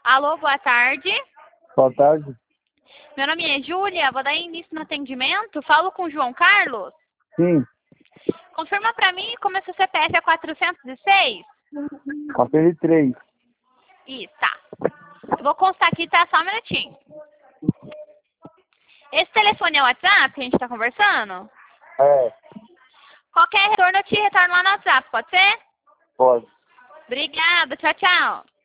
Alô, boa tarde. Boa tarde. Meu nome é Júlia, vou dar início no atendimento. Falo com o João Carlos. Sim, Confirma pra mim como é seu CPF é 406? papel 3. Isso, tá. Eu vou constar aqui, tá? Só um minutinho. Esse telefone é o WhatsApp que a gente tá conversando? É, Qualquer retorno eu te retorno lá no WhatsApp, pode ser? pode. Obrigada, tchau, tchau.